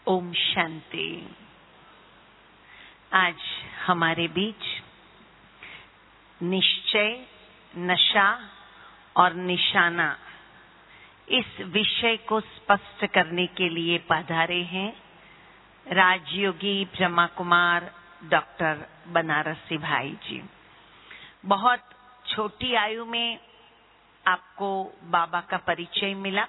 ओम शांति। आज हमारे बीच निश्चय, नशा और निशाना इस विषय को स्पष्ट करने के लिए पधारे हैं राजयोगी ब्रह्मा कुमार डॉक्टर बनारसी भाई जी। बहुत छोटी आयु में आपको बाबा का परिचय मिला।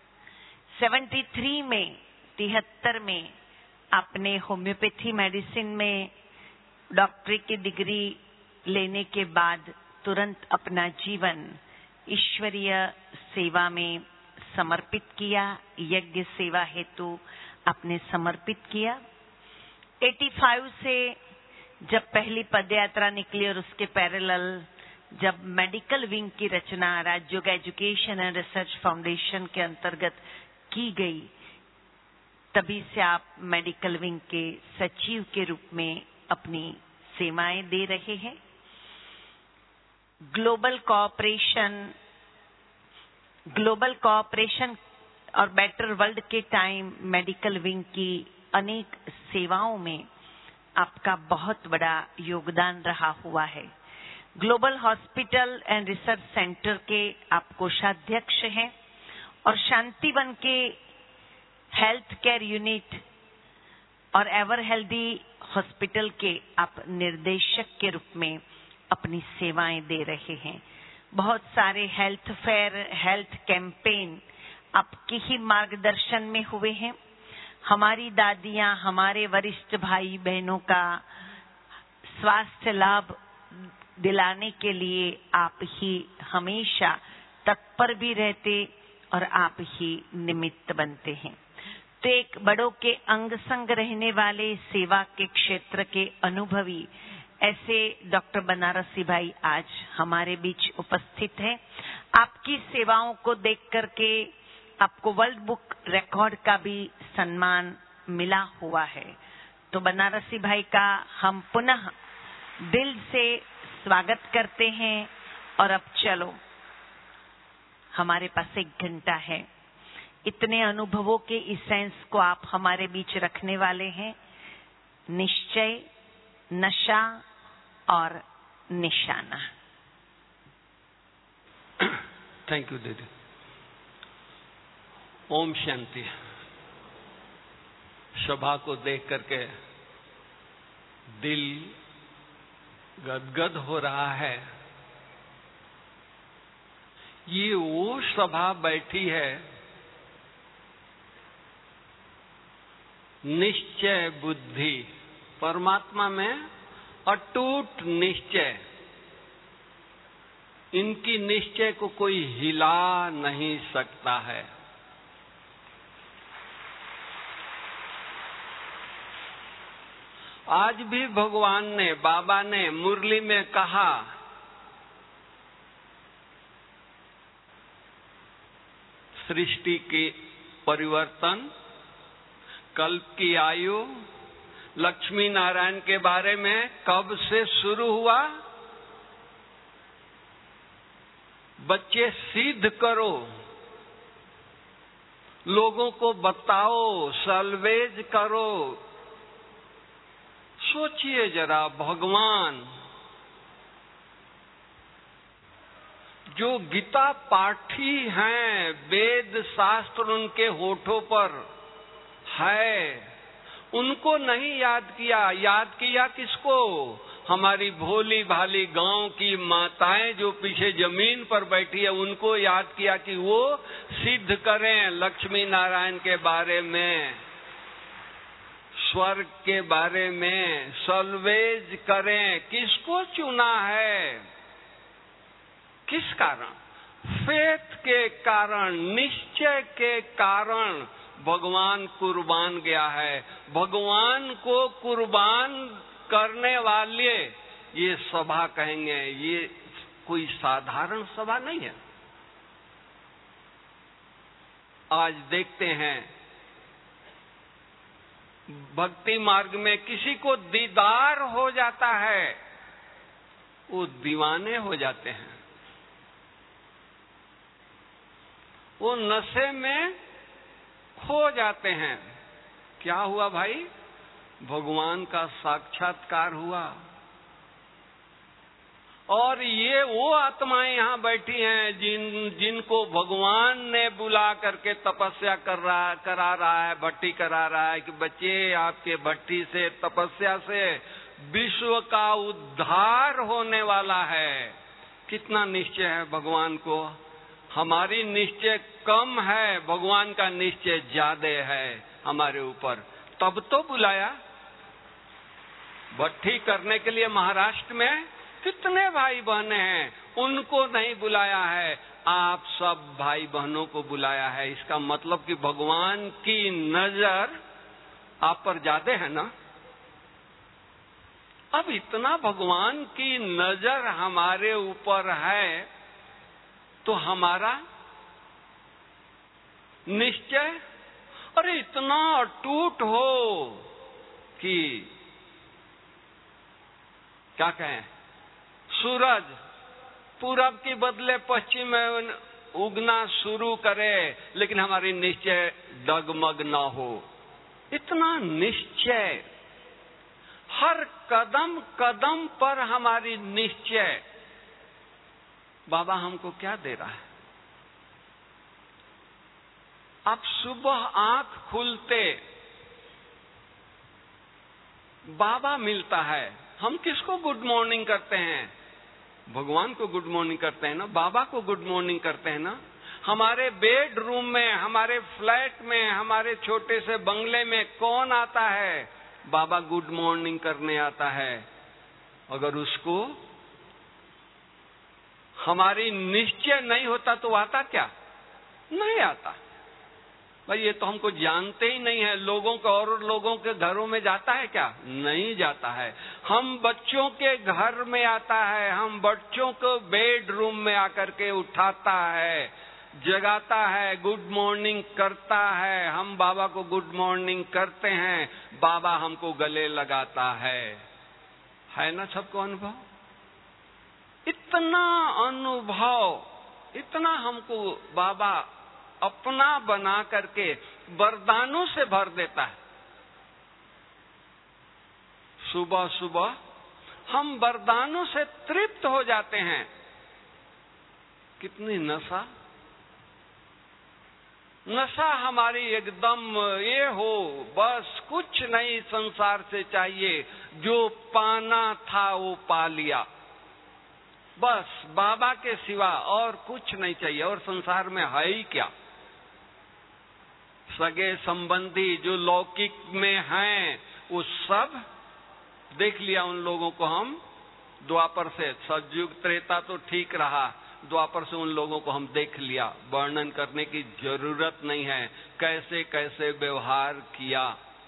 73 में 73 में आपने होम्योपैथी मेडिसिन में डॉक्टरेट की डिग्री लेने के बाद तुरंत अपना जीवन ईश्वरीय सेवा में समर्पित किया। यज्ञ सेवा हेतु आपने समर्पित किया। 85 से जब पहली पदयात्रा निकली और उसके पैरेलल जब मेडिकल विंग की रचना Rajyoga education and research foundation के अंतर्गत की गई, तभी से आप मेडिकल विंग के सचिव के रूप में अपनी सेवाएं दे रहे हैं। ग्लोबल कोऑपरेशन और बेटर वर्ल्ड के टाइम मेडिकल विंग की अनेक सेवाओं में आपका बहुत बड़ा योगदान रहा हुआ है। Global hospital and research centre के आप कोषाध्यक्ष हैं और शांतिवन के हेल्थ केयर यूनिट और एवर हेल्दी हॉस्पिटल के आप निर्देशक के रूप में अपनी सेवाएं दे रहे हैं। बहुत सारे हेल्थ फेयर, हेल्थ कैंपेन आपके ही मार्गदर्शन में हुए हैं। हमारी दादियां, हमारे वरिष्ठ भाई बहनों का स्वास्थ्य लाभ दिलाने के लिए आप ही हमेशा तत्पर भी रहते और आप ही निमित्त बनते हैं। तो एक बड़ों के अंग संग रहने वाले सेवा के क्षेत्र के अनुभवी ऐसे डॉक्टर बनारसी भाई आज हमारे बीच उपस्थित हैं। आपकी सेवाओं को देख करके आपको वर्ल्ड बुक रिकॉर्ड का भी सम्मान मिला हुआ है। तो बनारसी भाई का हम पुनः दिल से स्वागत करते हैं। और अब चलो, हमारे पास 1 घंटा है। इतने अनुभवों के इसेंस को आप हमारे बीच रखने वाले हैं। निश्चय, नशा और निशाना। थैंक यू दीदी। ओम शांति। सभा को देख करके दिल गदगद हो रहा है। ये वो सभा बैठी है निश्चय बुद्धि, परमात्मा में अटूट निश्चय। इनकी निश्चय को कोई हिला नहीं सकता है। आज भी भगवान ने, बाबा ने मुरली में कहा, सृष्टि के परिवर्तन, कल्प की आयु, लक्ष्मी नारायण के बारे में कब से शुरू हुआ। बच्चे सिद्ध करो, लोगों को बताओ, सल्वेज करो। सोचिए जरा, भगवान जो गीता पाठी हैं, वेद शास्त्र उनके होठों पर है, उनको नहीं याद किया। याद किया किसको? हमारी भोली भाली गांव की माताएं जो पीछे जमीन पर बैठी है, उनको याद किया कि वो सिद्ध करें लक्ष्मी नारायण के बारे में, स्वर्ग के बारे में, सल्वेज करें। किसको चुना है? किस कारण? फेथ के कारण, निश्चय के कारण भगवान कुर्बान गया है। भगवान को कुर्बान करने वाले ये सभा कहेंगे। ये कोई साधारण सभा नहीं है। आज देखते हैं भक्ति मार्ग में किसी को दीदार हो जाता है, वो दीवाने हो जाते हैं। वो नशे में खो जाते हैं। क्या हुआ भाई? भगवान का साक्षात्कार हुआ। और ये वो आत्माएं यहाँ बैठी हैं जिनको भगवान ने बुला करके तपस्या करा रहा है, भट्टी करा रहा है कि बच्चे आपके भट्टी से, तपस्या से विश्व का उद्धार होने वाला है। कितना निश्चय है भगवान को। हमारी निश्चय कम है, भगवान का निश्चय ज्यादा है हमारे ऊपर। तब तो बुलाया। भट्टी करने के लिए महाराष्ट्र में कितने भाई बहने हैं, उनको नहीं बुलाया है, आप सब भाई बहनों को बुलाया है। इसका मतलब कि भगवान की नजर आप पर ज्यादा है ना। अब इतना भगवान की नजर हमारे ऊपर है तो हमारा निश्चय अरे इतना अटूट हो कि क्या कहें, सूरज पूरब के बदले पश्चिम में उगना शुरू करे लेकिन हमारी निश्चय डगमग न हो। इतना निश्चय, हर कदम कदम पर हमारी निश्चय। बाबा हमको क्या दे रहा है? आप सुबह आंख खुलते बाबा मिलता है। हम किसको गुड मॉर्निंग करते हैं? भगवान को गुड मॉर्निंग करते हैं ना, बाबा को गुड मॉर्निंग करते हैं ना। हमारे बेडरूम में, हमारे फ्लैट में, हमारे छोटे से बंगले में कौन आता है? बाबा गुड मॉर्निंग करने आता है। अगर उसको हमारी निश्चय नहीं होता तो आता क्या? नहीं आता। भाई ये तो हमको जानते ही नहीं है। लोगों को और लोगों के घरों में जाता है क्या? नहीं जाता है। हम बच्चों के घर में आता है, हम बच्चों को बेडरूम में आकर के उठाता है, जगाता है, गुड मॉर्निंग करता है। हम बाबा को गुड मॉर्निंग करते हैं, बाबा हमको गले लगाता है ना सबको अनुभव? इतना अनुभव, इतना हमको बाबा अपना बना करके वरदानों से भर देता है। सुबह सुबह हम वरदानों से तृप्त हो जाते हैं। कितनी नशा, नशा हमारी एकदम ये हो, बस कुछ नहीं संसार से चाहिए, जो पाना था वो पा लिया, बस बाबा के सिवा और कुछ नहीं चाहिए। और संसार में है ही क्या? सगे संबंधी जो लौकिक में हैं वो सब देख लिया उन लोगों को। हम द्वापर से, सतयुग त्रेता तो ठीक रहा, द्वापर से उन लोगों को हम देख लिया। वर्णन करने की जरूरत नहीं है कैसे कैसे व्यवहार किया।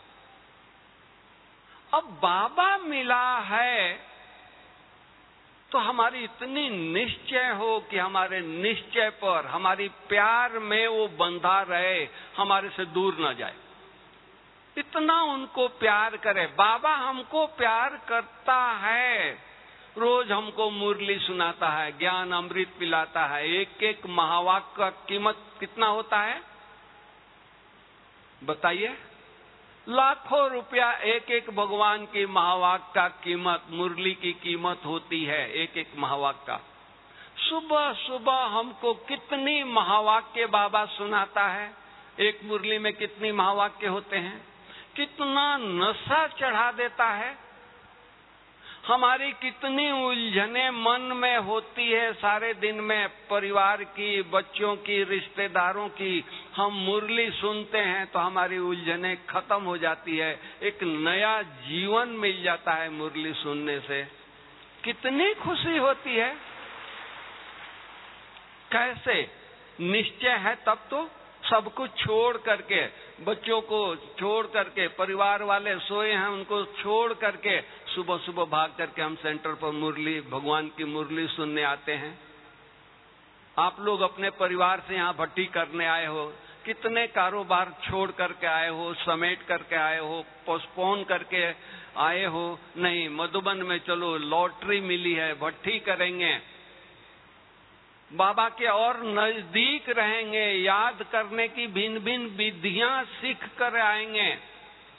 अब बाबा मिला है तो हमारी इतनी निश्चय हो कि हमारे निश्चय पर, हमारी प्यार में वो बंधा रहे, हमारे से दूर न जाए। इतना उनको प्यार करे। बाबा हमको प्यार करता है, रोज हमको मुरली सुनाता है, ज्ञान अमृत पिलाता है। एक एक महावाक्य का कीमत कितना होता है बताइए? लाखों रुपया एक एक भगवान की महावाक्य का कीमत, मुरली की कीमत होती है, एक एक महावाक्य का। सुबह सुबह हमको कितनी महावाक्य बाबा सुनाता है। एक मुरली में कितनी महावाक्य होते हैं। कितना नशा चढ़ा देता है। हमारी कितनी उलझने मन में होती है सारे दिन में, परिवार की, बच्चों की, रिश्तेदारों की। हम मुरली सुनते हैं तो हमारी उलझने खत्म हो जाती है, एक नया जीवन मिल जाता है मुरली सुनने से। कितनी खुशी होती है। कैसे निश्चय है तब तो सब कुछ छोड़ करके, बच्चों को छोड़ करके, परिवार वाले सोए हैं उनको छोड़ करके सुबह सुबह भाग करके हम सेंटर पर मुरली, भगवान की मुरली सुनने आते हैं। आप लोग अपने परिवार से यहाँ भट्टी करने आए हो, कितने कारोबार छोड़ करके आए हो, समेट करके आए हो, पोस्टपोन करके आए हो। नहीं, मधुबन में चलो, लॉटरी मिली है, भट्टी करेंगे, बाबा के और नजदीक रहेंगे, याद करने की भिन्न भिन्न विधियां सीख कर आएंगे।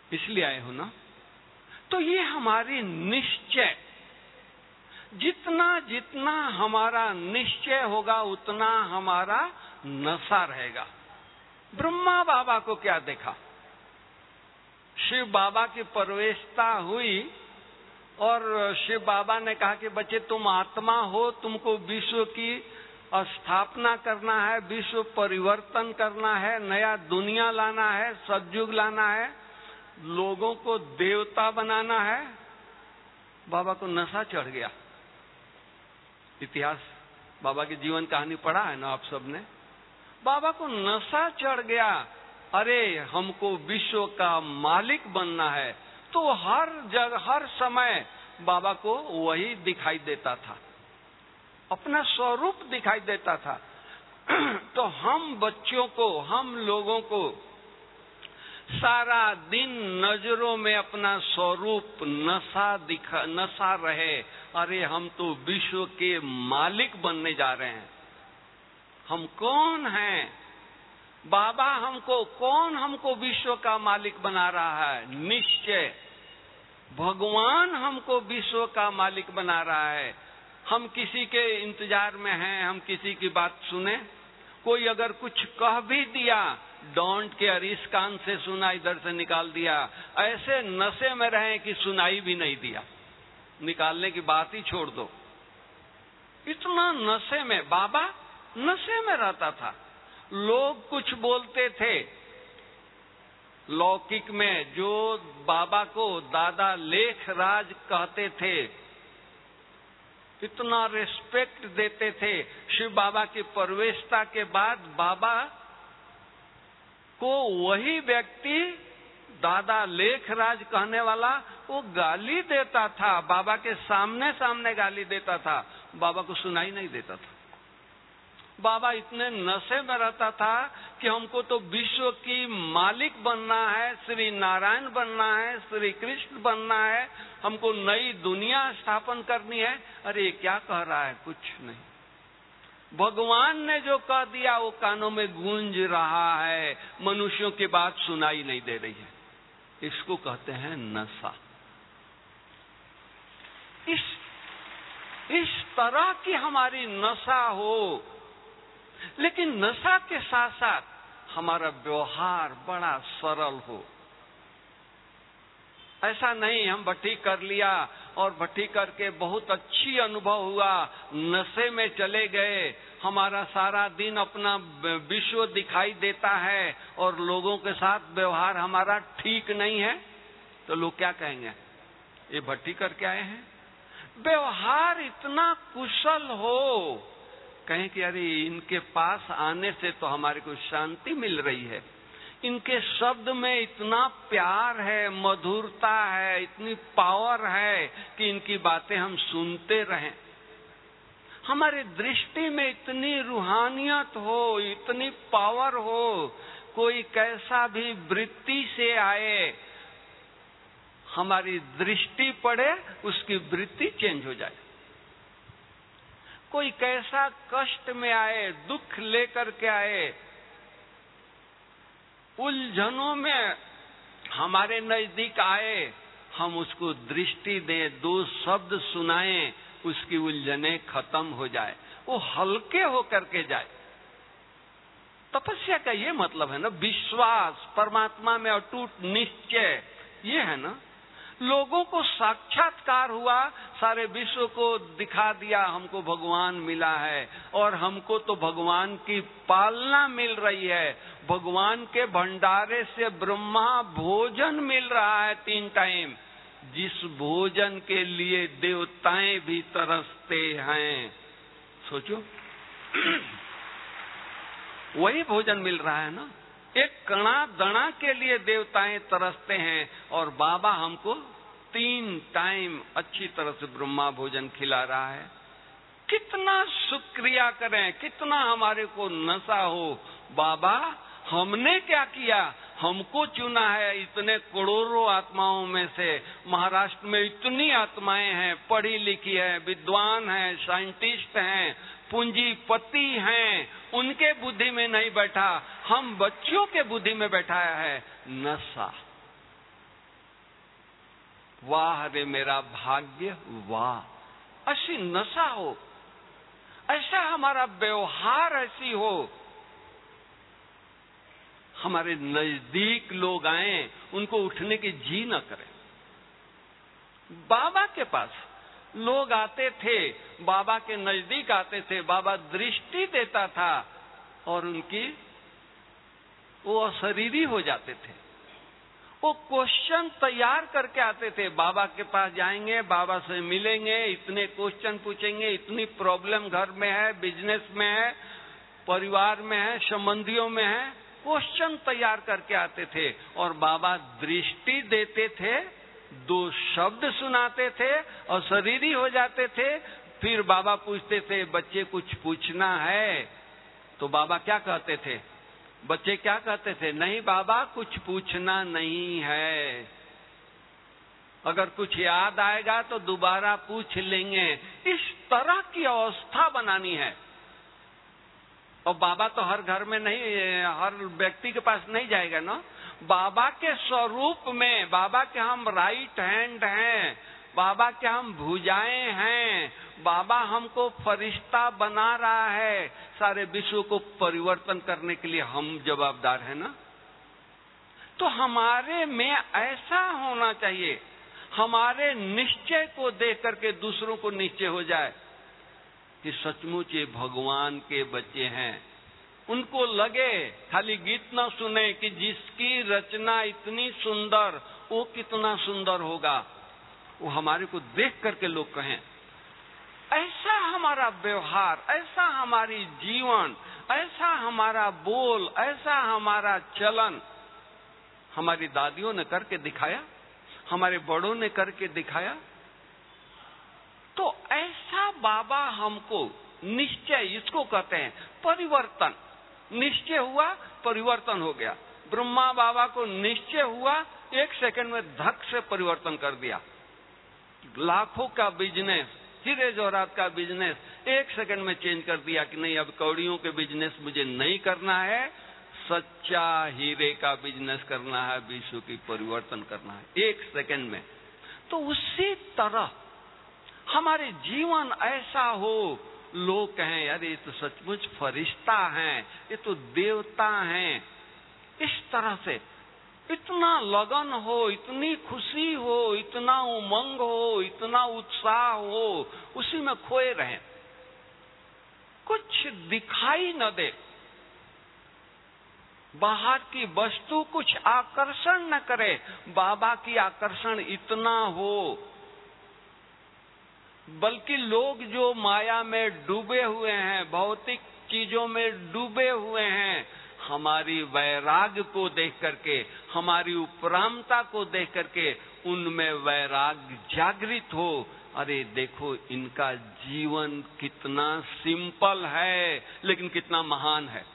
इसलिए आए हो ना? तो ये हमारी निश्चय, जितना जितना हमारा निश्चय होगा उतना हमारा नशा रहेगा। ब्रह्मा बाबा को क्या देखा? शिव बाबा की प्रवेशता हुई और शिव बाबा ने कहा कि बच्चे तुम आत्मा हो, तुमको विश्व की स्थापना करना है, विश्व परिवर्तन करना है, नया दुनिया लाना है, सतयुग लाना है, लोगों को देवता बनाना है। बाबा को नशा चढ़ गया। इतिहास बाबा की जीवन कहानी पढ़ा है ना आप सबने? बाबा को नशा चढ़ गया, अरे हमको विश्व का मालिक बनना है। तो हर जगह हर समय बाबा को वही दिखाई देता था, अपना स्वरूप दिखाई देता था। तो हम बच्चों को, हम लोगों को सारा दिन नजरों में अपना स्वरूप नशा रहे, अरे हम तो विश्व के मालिक बनने जा रहे हैं। हम कौन हैं? बाबा कौन हमको विश्व का मालिक बना रहा है? निश्चय, भगवान हमको विश्व का मालिक बना रहा है। हम किसी के इंतजार में हैं, हम किसी की बात सुने? कोई अगर कुछ कह भी दिया, डोंट केयर, इस कान से सुना, इधर से निकाल दिया। ऐसे नशे में रहे कि सुनाई भी नहीं दिया, निकालने की बात ही छोड़ दो। इतना नशे में, बाबा नशे में रहता था। लोग कुछ बोलते थे लौकिक में, जो बाबा को दादा लेखराज कहते थे, इतना रिस्पेक्ट देते थे। शिव बाबा की प्रवेशता के बाद बाबा को वही व्यक्ति दादा लेखराज कहने वाला वो गाली देता था, बाबा के सामने सामने गाली देता था, बाबा को सुनाई नहीं देता था। बाबा इतने नशे में रहता था कि हमको तो विश्व की मालिक बनना है, श्री नारायण बनना है, श्री कृष्ण बनना है, हमको नई दुनिया स्थापन करनी है। अरे क्या कह रहा है? कुछ नहीं। भगवान ने जो कह दिया वो कानों में गूंज रहा है, मनुष्यों की बात सुनाई नहीं दे रही है। इसको कहते हैं नशा। इस तरह की हमारी नशा हो, लेकिन नशा के साथ साथ हमारा व्यवहार बड़ा सरल हो। ऐसा नहीं हम भट्टी कर लिया और भट्टी करके बहुत अच्छी अनुभव हुआ, नशे में चले गए, हमारा सारा दिन अपना विश्व दिखाई देता है और लोगों के साथ व्यवहार हमारा ठीक नहीं है, तो लोग क्या कहेंगे? ये भट्टी करके आए हैं। व्यवहार इतना कुशल हो, कहें कि अरे इनके पास आने से तो हमारे को शांति मिल रही है, इनके शब्द में इतना प्यार है, मधुरता है, इतनी पावर है कि इनकी बातें हम सुनते रहें। हमारी दृष्टि में इतनी रूहानियत हो, इतनी पावर हो, कोई कैसा भी वृत्ति से आए, हमारी दृष्टि पड़े, उसकी वृत्ति चेंज हो जाए। कोई कैसा कष्ट में आए, दुख लेकर के आए, उलझनों में हमारे नजदीक आए, हम उसको दृष्टि दें, दो शब्द सुनाएं, उसकी उलझने खत्म हो जाए, वो हल्के होकर के जाए। तपस्या का ये मतलब है ना, विश्वास, परमात्मा में अटूट निश्चय, ये है ना। लोगों को साक्षात्कार हुआ, सारे विश्व को दिखा दिया हमको भगवान मिला है और हमको तो भगवान की पालना मिल रही है, भगवान के भंडारे से ब्रह्मा भोजन मिल रहा है 3 टाइम, जिस भोजन के लिए देवताएं भी तरसते हैं। सोचो वही भोजन मिल रहा है ना, एक कणा दणा के लिए देवताएं तरसते हैं और बाबा हमको 3 टाइम अच्छी तरह से ब्रह्मा भोजन खिला रहा है। कितना शुक्रिया करें, कितना हमारे को नशा हो। बाबा हमने क्या किया? हमको चुना है इतने करोड़ों आत्माओं में से। महाराष्ट्र में इतनी आत्माएं हैं, पढ़ी लिखी है, विद्वान है, साइंटिस्ट हैं, पूंजीपति हैं, उनके बुद्धि में नहीं बैठा, हम बच्चों के बुद्धि में बैठाया है नशा। वाह रे मेरा भाग्य, वाह, ऐसी नशा हो, ऐसा हमारा व्यवहार ऐसी हो, हमारे नजदीक लोग आए, उनको उठने की जी न करें। बाबा के पास लोग आते थे, बाबा के नजदीक आते थे, बाबा दृष्टि देता था और उनकी वो अशरीरी हो जाते थे। वो क्वेश्चन तैयार करके आते थे, बाबा के पास जाएंगे, बाबा से मिलेंगे, इतने क्वेश्चन पूछेंगे, इतनी प्रॉब्लम घर में है, बिजनेस में है, परिवार में है, संबंधियों में है, क्वेश्चन तैयार करके आते थे और बाबा दृष्टि देते थे, 2 शब्द सुनाते थे और शरीरी हो जाते थे। फिर बाबा पूछते थे, बच्चे कुछ पूछना है? तो बाबा क्या कहते थे? बच्चे क्या कहते थे? नहीं बाबा, कुछ पूछना नहीं है, अगर कुछ याद आएगा तो दोबारा पूछ लेंगे। इस तरह की अवस्था बनानी है। और बाबा तो हर घर में नहीं, हर व्यक्ति के पास नहीं जाएगा ना। बाबा के स्वरूप में, बाबा के हम राइट हैंड हैं, बाबा के हम भुजाएं हैं, बाबा हमको फरिश्ता बना रहा है, सारे विश्व को परिवर्तन करने के लिए हम जवाबदार हैं ना। तो हमारे में ऐसा होना चाहिए, हमारे निश्चय को देख करके दूसरों को निश्चय हो जाए कि सचमुच ये भगवान के बच्चे हैं। उनको लगे, खाली गीत ना सुने कि जिसकी रचना इतनी सुंदर, वो कितना सुंदर होगा, वो हमारे को देख करके लोग कहें। ऐसा हमारा व्यवहार, ऐसा हमारी जीवन, ऐसा हमारा बोल, ऐसा हमारा चलन हमारी दादियों ने करके दिखाया, हमारे बड़ों ने करके दिखाया। तो ऐसा बाबा हमको निश्चय, इसको कहते हैं परिवर्तन। निश्चय हुआ, परिवर्तन हो गया। ब्रह्मा बाबा को निश्चय हुआ, 1 सेकंड में धक से परिवर्तन कर दिया। लाखों का बिजनेस, हीरे जवाहरात का बिजनेस 1 सेकंड में चेंज कर दिया कि नहीं, अब कौड़ियों के बिजनेस मुझे नहीं करना है, सच्चा हीरे का बिजनेस करना है, विश्व की परिवर्तन करना है 1 सेकंड में। तो उसी तरह हमारे जीवन ऐसा हो, लोग कहें यार ये तो सचमुच फरिश्ता हैं, ये तो देवता हैं। इस तरह से इतना लगन हो, इतनी खुशी हो, इतना उमंग हो, इतना उत्साह हो, उसी में खोए रहें, कुछ दिखाई न दे, बाहर की वस्तु कुछ आकर्षण न करे, बाबा की आकर्षण इतना हो। बल्कि लोग जो माया में डूबे हुए हैं, भौतिक चीजों में डूबे हुए हैं, हमारी वैराग्य को देख करके, हमारी उपरामता को देख करके उनमें वैराग्य जागृत हो। अरे देखो, इनका जीवन कितना सिंपल है लेकिन कितना महान है,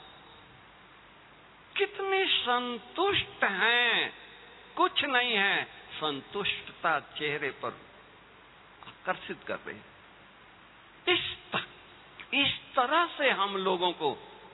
कितनी संतुष्ट हैं, कुछ नहीं है, संतुष्टता चेहरे पर आकर्षित कर रही। इस तरह से हम लोगों को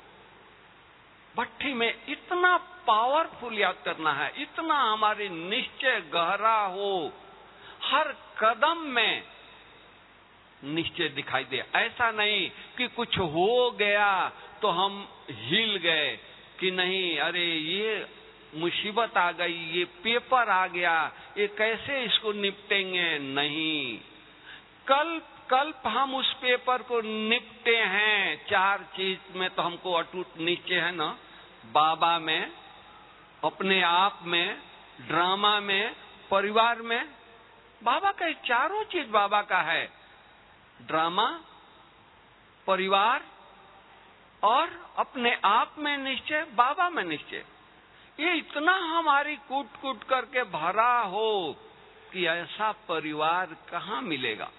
भट्टी में इतना पावरफुल याद करना है, इतना हमारे निश्चय गहरा हो, हर कदम में निश्चय दिखाई दे। ऐसा नहीं कि कुछ हो गया तो हम हिल गए कि नहीं, अरे ये मुसीबत आ गई, ये पेपर आ गया, ये कैसे इसको निपटेंगे। नहीं, कल्प हम उस पेपर को निपटे हैं। 4 चीज में तो हमको अटूट निश्चय है ना, बाबा में, अपने आप में, ड्रामा में, परिवार में। बाबा का 4 चीज बाबा का है, ड्रामा, परिवार और अपने आप में निश्चय, बाबा में निश्चय। ये इतना हमारी कूट कूट करके भरा हो कि ऐसा परिवार कहाँ मिलेगा।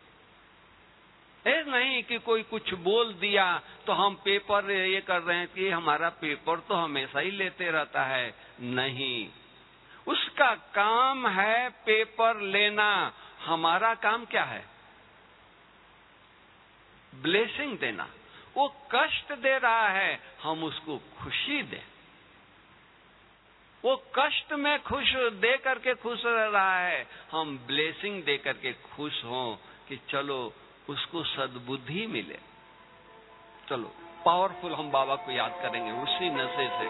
ऐसा नहीं कि कोई कुछ बोल दिया तो हम पेपर ये कर रहे हैं कि हमारा पेपर तो हमेशा ही लेते रहता है। नहीं, उसका काम है पेपर लेना, हमारा काम क्या है? ब्लेसिंग देना। वो कष्ट दे रहा है, हम उसको खुशी दें, वो कष्ट में खुश दे करके खुश रह रहा है, हम ब्लेसिंग दे करके खुश हों कि चलो उसको सद्बुद्धि मिले। चलो पावरफुल हम बाबा को याद करेंगे उसी नशे से।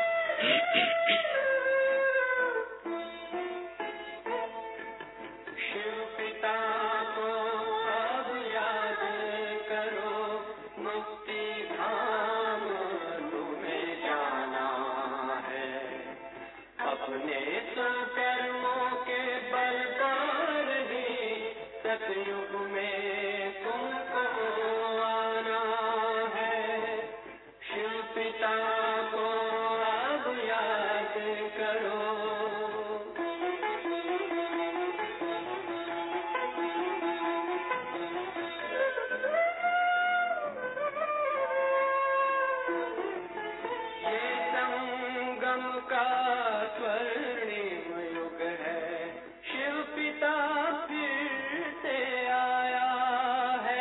शिव पिता को अब याद करो, मुक्ति धाम तुम्हें जाना है। अपने कर्मों के बल पर ही सतयुग में तुमको आना है। शिव पिता को अब याद करो। ये संगम का स्वर्णिम युग है, शिव पिता फिर से आया है।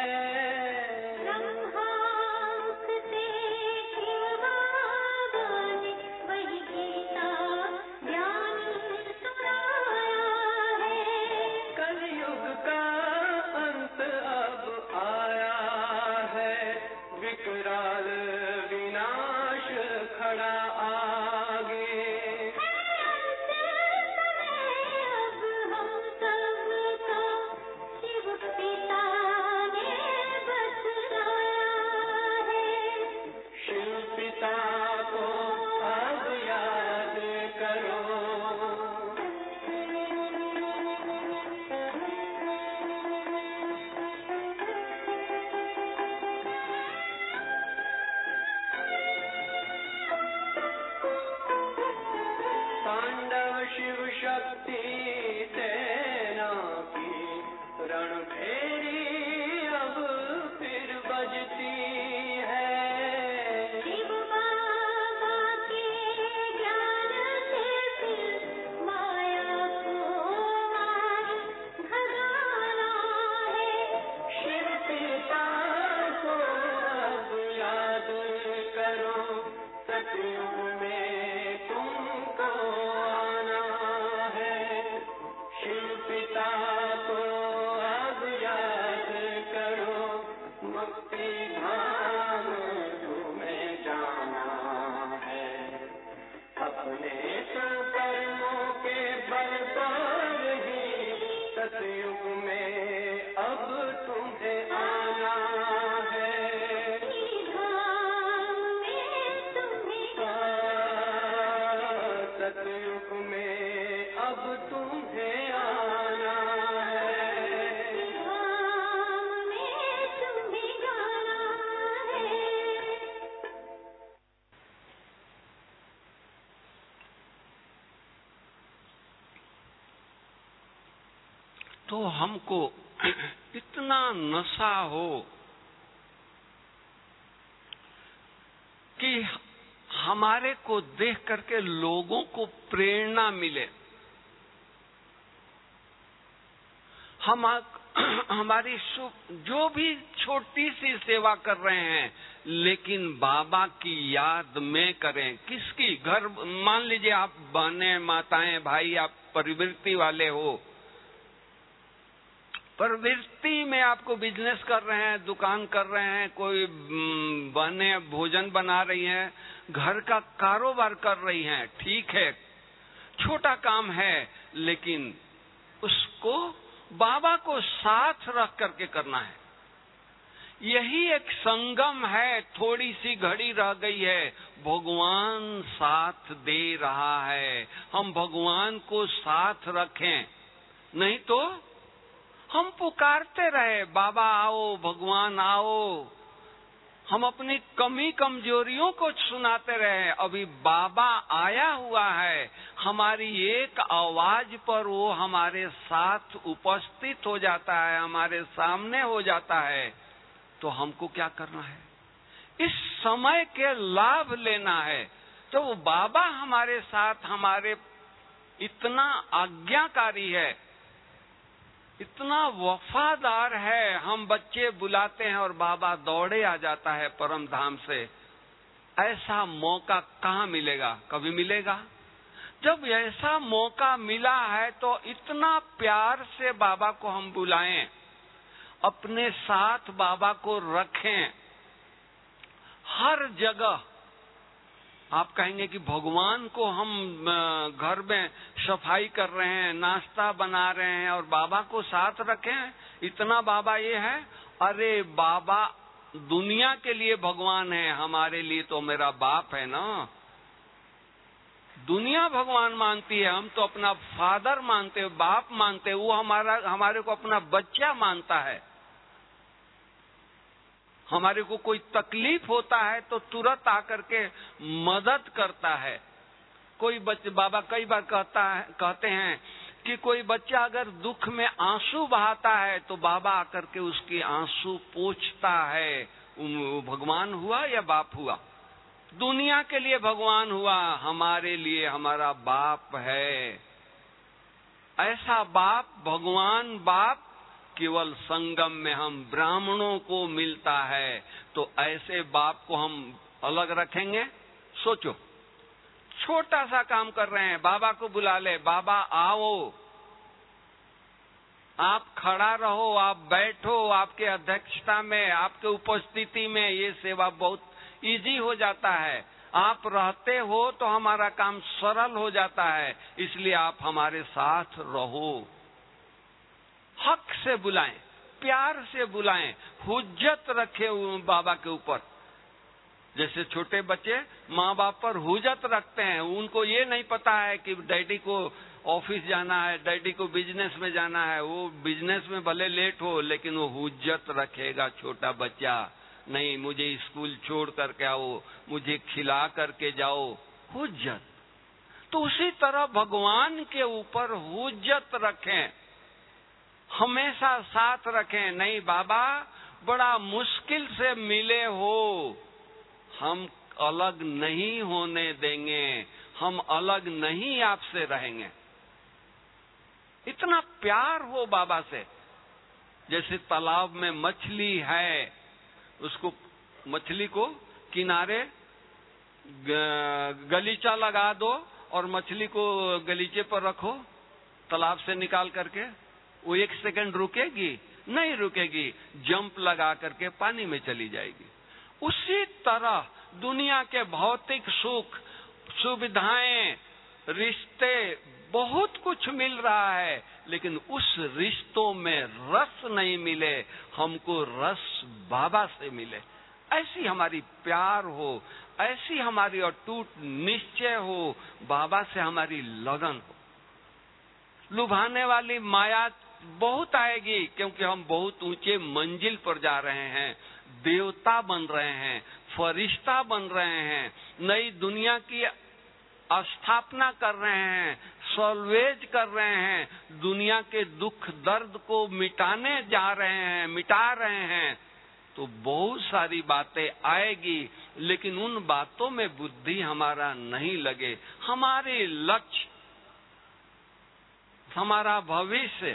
कलयुग का अंत अब आया है, विकराल विनाश खड़ा आगे। शिव पिता को अब याद करो। पांडव शिव शक्ति सेना की रणभेरी अब फिर बजती है। शिव पिता को अब याद करो, सतयुग में तुमको आना है। शिव पिता को अब याद करो, मुक्ति धाम तुम्हें जाना है। अपने कर्मों के बल पर ही सतयुग में अब तुम्हें आना है। सतयुग में अब तुम्हें आना है। तो हमको इतना नशा हो कि हमारे को देख करके लोगों को प्रेरणा मिले। हमारी जो भी छोटी सी सेवा कर रहे हैं, लेकिन बाबा की याद में करें। किसकी? घर, मान लीजिए आप बहनें, माताएं, भाई, आप प्रवृत्ति वाले हो, प्रवृत्ति में आपको बिजनेस कर रहे हैं, दुकान कर रहे हैं, कोई बहनें भोजन बना रही हैं, घर का कारोबार कर रही हैं, ठीक है, छोटा काम है, लेकिन उसको बाबा को साथ रख करके करना है। यही एक संगम है। थोड़ी सी घड़ी रह गई है, भगवान साथ दे रहा है। हम भगवान को साथ रखें, नहीं तो हम पुकारते रहे बाबा आओ, भगवान आओ, हम अपनी कमी कमजोरियों को सुनाते रहे। अभी बाबा आया हुआ है, हमारी एक आवाज पर वो हमारे साथ उपस्थित हो जाता है, हमारे सामने हो जाता है। तो हमको क्या करना है? इस समय के लाभ लेना है। तो वो बाबा हमारे साथ, हमारे इतना आज्ञाकारी है, इतना वफादार है। हम बच्चे बुलाते हैं और बाबा दौड़े आ जाता है परम धाम से। ऐसा मौका कहाँ मिलेगा? कभी मिलेगा? जब ऐसा मौका मिला है तो इतना प्यार से बाबा को हम बुलाएं, अपने साथ बाबा को रखें हर जगह। आप कहेंगे कि भगवान को हम घर में सफाई कर रहे हैं, नाश्ता बना रहे हैं और बाबा को साथ रखें, इतना बाबा ये है। अरे बाबा दुनिया के लिए भगवान है, हमारे लिए तो मेरा बाप है ना। दुनिया भगवान मानती है, हम तो अपना फादर मानते हैं, बाप मानते हैं। वो हमारे को अपना बच्चा मानता है। हमारे को कोई तकलीफ होता है तो तुरंत आकर के मदद करता है। कोई बाबा कई बार कहते हैं कि कोई बच्चा अगर दुख में आंसू बहाता है तो बाबा आकर के उसके आंसू पोंछता है। वो भगवान हुआ या बाप हुआ? दुनिया के लिए भगवान हुआ, हमारे लिए हमारा बाप है। ऐसा बाप, भगवान बाप केवल संगम में हम ब्राह्मणों को मिलता है। तो ऐसे बाप को हम अलग रखेंगे? सोचो, छोटा सा काम कर रहे हैं, बाबा को बुला ले, बाबा आओ, आप खड़ा रहो, आप बैठो, आपके अध्यक्षता में, आपके उपस्थिति में ये सेवा बहुत इजी हो जाता है। आप रहते हो तो हमारा काम सरल हो जाता है, इसलिए आप हमारे साथ रहो। हक से बुलाएं, प्यार से बुलाएं, हुज्जत रखे बाबा के ऊपर। जैसे छोटे बच्चे माँ बाप पर हुज्जत रखते हैं, उनको ये नहीं पता है कि डैडी को ऑफिस जाना है, डैडी को बिजनेस में जाना है। वो बिजनेस में भले लेट हो लेकिन वो हुज्जत रखेगा छोटा बच्चा। नहीं, मुझे स्कूल छोड़ करके आओ, मुझे खिला करके जाओ, हुज्जत। तो उसी तरह भगवान के ऊपर हुज्जत रखें, हमेशा साथ रखें। नहीं बाबा बड़ा मुश्किल से मिले हो, हम अलग नहीं होने देंगे, हम अलग नहीं आपसे रहेंगे। इतना प्यार हो बाबा से। जैसे तालाब में मछली है, उसको मछली को किनारे गलीचा लगा दो और मछली को गलीचे पर रखो, तालाब से निकाल करके वो 1 सेकंड रुकेगी? नहीं रुकेगी, जंप लगा करके पानी में चली जाएगी। उसी तरह दुनिया के भौतिक सुख, सुविधाएं, रिश्ते, बहुत कुछ मिल रहा है, लेकिन उस रिश्तों में रस नहीं मिले। हमको रस बाबा से मिले। ऐसी हमारी प्यार हो, ऐसी हमारी अटूट निश्चय हो, बाबा से हमारी लगन हो। लुभाने वाली माया बहुत आएगी, क्योंकि हम बहुत ऊंचे मंजिल पर जा रहे हैं, देवता बन रहे हैं, फरिश्ता बन रहे हैं, नई दुनिया की स्थापना कर रहे हैं, सॉल्वेज कर रहे हैं, दुनिया के दुख दर्द को मिटाने जा रहे हैं, मिटा रहे हैं। तो बहुत सारी बातें आएगी, लेकिन उन बातों में बुद्धि हमारा नहीं लगे। हमारे लक्ष्य, हमारा भविष्य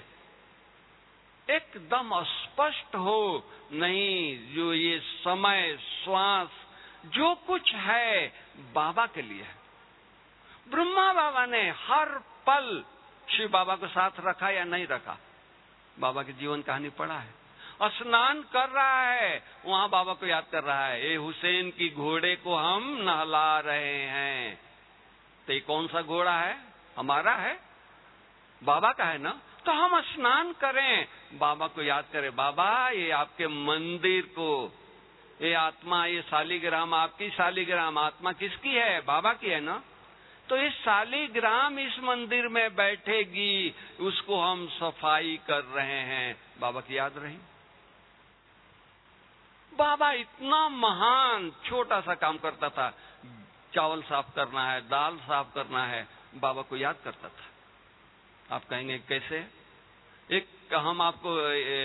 एकदम स्पष्ट हो। नहीं, जो ये समय, श्वास, जो कुछ है बाबा के लिए है। ब्रह्मा बाबा ने हर पल शिव बाबा को साथ रखा या नहीं रखा? बाबा की जीवन कहानी पढ़ा है। स्नान कर रहा है, वहां बाबा को याद कर रहा है, ए हुसैन की घोड़े को हम नहला रहे हैं। तो ये कौन सा घोड़ा है? हमारा है, बाबा का है ना। तो हम स्नान करें, बाबा को याद करें। बाबा ये आपके मंदिर को, ये आत्मा, ये शालिग्राम आपकी शालिग्राम, आत्मा किसकी है? बाबा की है ना। तो इस शालिग्राम इस मंदिर में बैठेगी, उसको हम सफाई कर रहे हैं, बाबा की याद रही। बाबा इतना महान छोटा सा काम करता था, चावल साफ करना है, दाल साफ करना है, बाबा को याद करता था। आप कहेंगे कैसे? एक हम आपको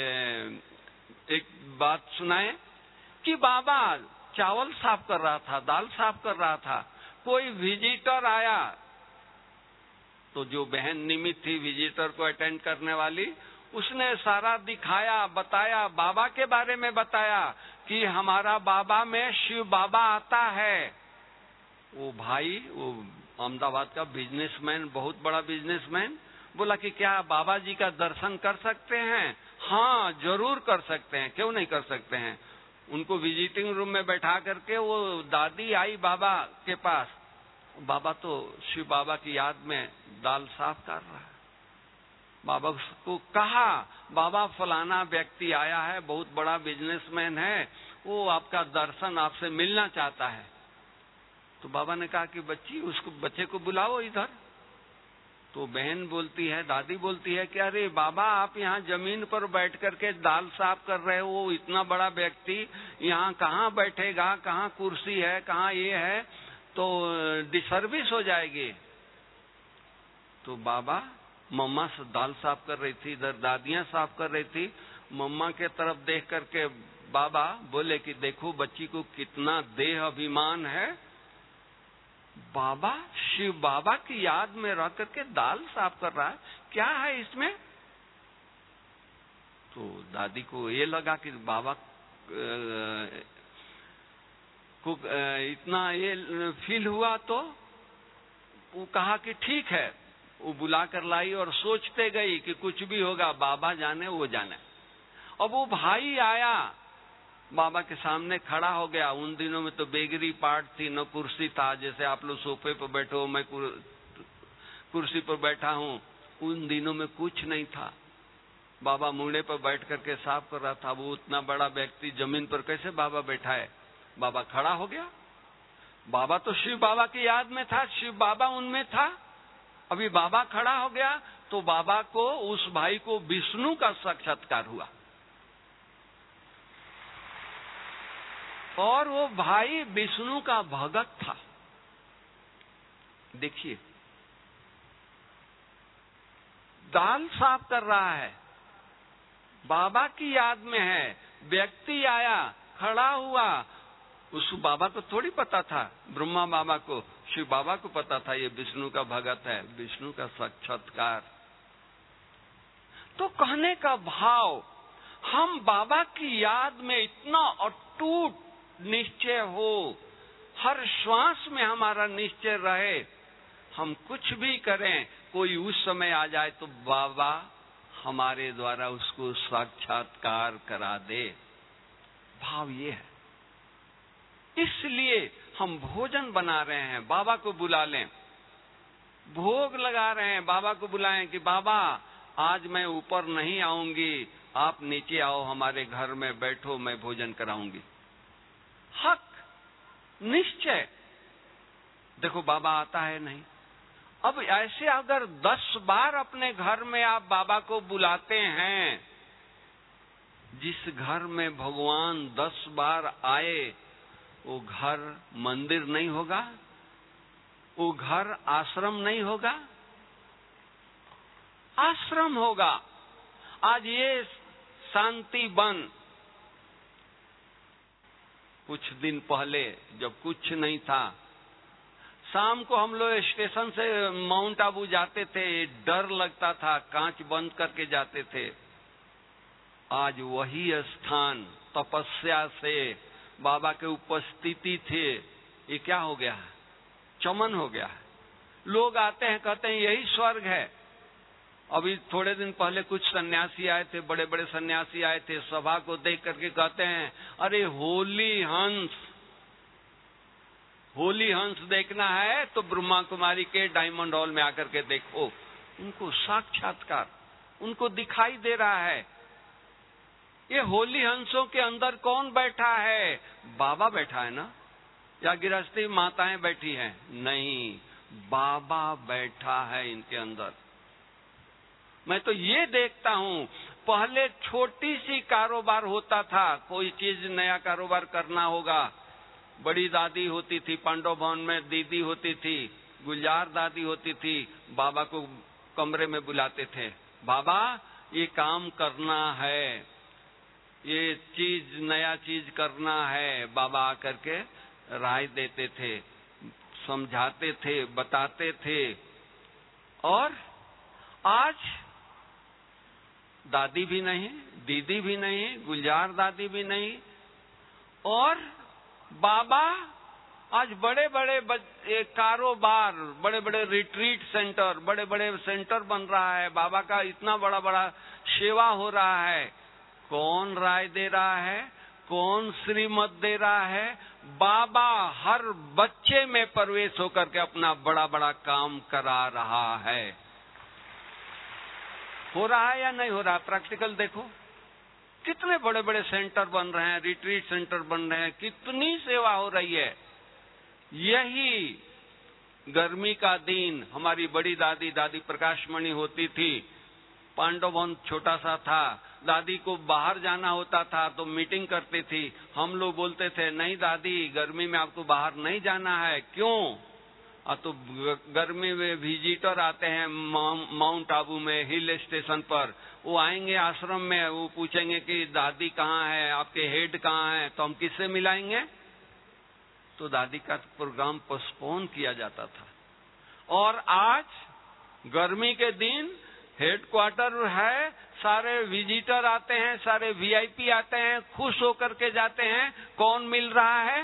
एक बात सुनाएं कि बाबा चावल साफ कर रहा था, दाल साफ कर रहा था, कोई विजिटर आया, तो जो बहन निमित्त थी विजिटर को अटेंड करने वाली, उसने सारा दिखाया, बताया, बाबा के बारे में बताया कि हमारा बाबा में शिव बाबा आता है। वो भाई, वो अहमदाबाद का बिजनेसमैन, बहुत बड़ा बिजनेसमैन, बोला कि क्या बाबा जी का दर्शन कर सकते हैं? हाँ, जरूर कर सकते हैं, क्यों नहीं कर सकते हैं। उनको विजिटिंग रूम में बैठा करके वो दादी आई बाबा के पास। बाबा तो शिव बाबा की याद में दाल साफ कर रहा है। बाबा को कहा, बाबा फलाना व्यक्ति आया है, बहुत बड़ा बिजनेसमैन है, वो आपका दर्शन आपसे मिलना चाहता है। तो बाबा ने कहा कि बच्चे को बुलाओ इधर। तो बहन बोलती है, दादी बोलती है कि अरे बाबा, आप यहाँ जमीन पर बैठ करके दाल साफ कर रहे हो, वो इतना बड़ा व्यक्ति यहाँ कहाँ बैठेगा, कहाँ कुर्सी है, कहाँ ये है, तो डिसर्विस हो जाएगी। तो बाबा, मम्मा से दाल साफ कर रही थी, इधर दादियां साफ कर रही थी, मम्मा के तरफ देख करके बाबा बोले कि देखो बच्ची को कितना देह अभिमान है। बाबा शिव बाबा की याद में रह करके दाल साफ कर रहा है, क्या है इसमें? तो दादी को ये लगा कि बाबा को इतना ये फील हुआ, तो वो कहा कि ठीक है। वो बुला कर लाई और सोचते गई कि कुछ भी होगा, बाबा जाने वो जाने। अब वो भाई आया, बाबा के सामने खड़ा हो गया। उन दिनों में तो बेगरी पार्ट थी, न कुर्सी था, जैसे आप लोग सोफे पर बैठो, मैं कुर्सी पर बैठा हूँ। उन दिनों में कुछ नहीं था। बाबा मुंडे पर बैठ करके साफ कर रहा था। वो उतना बड़ा व्यक्ति जमीन पर कैसे बाबा बैठा है? बाबा खड़ा हो गया। बाबा तो शिव बाबा की याद में था, शिव बाबा उनमें था। अभी बाबा खड़ा हो गया तो बाबा को, उस भाई को विष्णु का साक्षात्कार हुआ। और वो भाई विष्णु का भगत था। देखिए, दाल साफ कर रहा है, बाबा की याद में है। व्यक्ति आया, खड़ा हुआ, उस बाबा को थोड़ी पता था, ब्रह्मा बाबा को, शिव बाबा को पता था ये विष्णु का भगत है, विष्णु का साक्षात्कार। तो कहने का भाव, हम बाबा की याद में इतना अटूट निश्चय हो, हर श्वास में हमारा निश्चय रहे, हम कुछ भी करें, कोई उस समय आ जाए तो बाबा हमारे द्वारा उसको साक्षात्कार करा दे। भाव ये है। इसलिए हम भोजन बना रहे हैं, बाबा को बुला लें। भोग लगा रहे हैं, बाबा को बुलाएं कि बाबा आज मैं ऊपर नहीं आऊंगी, आप नीचे आओ, हमारे घर में बैठो, मैं भोजन कराऊंगी। हक, निश्चय। देखो बाबा आता है नहीं। अब ऐसे अगर 10 बार अपने घर में आप बाबा को बुलाते हैं, जिस घर में भगवान 10 बार आए, वो घर मंदिर नहीं होगा, वो घर आश्रम नहीं होगा, आश्रम होगा। आज ये शांति वन, कुछ दिन पहले जब कुछ नहीं था, शाम को हम लोग स्टेशन से माउंट आबू जाते थे, डर लगता था, कांच बंद करके जाते थे। आज वही स्थान तपस्या से बाबा के उपस्थिति थे, ये क्या हो गया? चमन हो गया। लोग आते हैं, कहते हैं यही स्वर्ग है। अभी थोड़े दिन पहले कुछ सन्यासी आए थे, बड़े बड़े सन्यासी आए थे, सभा को देख करके कहते हैं, अरे होली हंस देखना है तो ब्रह्मा कुमारी के डायमंड हॉल में आकर के देखो। उनको साक्षात्कार, उनको दिखाई दे रहा है। ये होली हंसों के अंदर कौन बैठा है? बाबा बैठा है ना? या गृहस्थी माताएं बैठी हैं? नहीं, बाबा बैठा है इनके अंदर। मैं तो ये देखता हूँ, पहले छोटी सी कारोबार होता था, कोई चीज नया कारोबार करना होगा, बड़ी दादी होती थी, पांडव भवन में दीदी होती थी, गुलजार दादी होती थी, बाबा को कमरे में बुलाते थे, बाबा ये काम करना है, ये चीज नया चीज करना है। बाबा आकर के राय देते थे, समझाते थे, बताते थे। और आज दादी भी नहीं, दीदी भी नहीं, गुलजार दादी भी नहीं, और बाबा आज बड़े बड़े कारोबार, बड़े बड़े रिट्रीट सेंटर, बड़े बड़े सेंटर बन रहा है, बाबा का इतना बड़ा बड़ा सेवा हो रहा है। कौन राय दे रहा है, कौन श्रीमत दे रहा है? बाबा हर बच्चे में प्रवेश होकर के अपना बड़ा बड़ा काम करा रहा है। हो रहा है या नहीं हो रहा? प्रैक्टिकल देखो, कितने बड़े बड़े सेंटर बन रहे हैं, रिट्रीट सेंटर बन रहे हैं, कितनी सेवा हो रही है। यही गर्मी का दिन हमारी बड़ी दादी, दादी प्रकाशमणि होती थी, पांडव वन छोटा सा था, दादी को बाहर जाना होता था तो मीटिंग करती थी। हम लोग बोलते थे नहीं दादी, गर्मी में आपको बाहर नहीं जाना है। क्यों? तो गर्मी में विजिटर आते हैं माउंट आबू में, हिल स्टेशन पर, वो आएंगे आश्रम में, वो पूछेंगे कि दादी कहाँ है, आपके हेड कहाँ है, तो हम किससे मिलाएंगे? तो दादी का प्रोग्राम पोस्टपोन किया जाता था। और आज गर्मी के दिन हेडक्वार्टर है, सारे विजिटर आते हैं, सारे वीआईपी आते हैं, खुश होकर के जाते हैं। कौन मिल रहा है?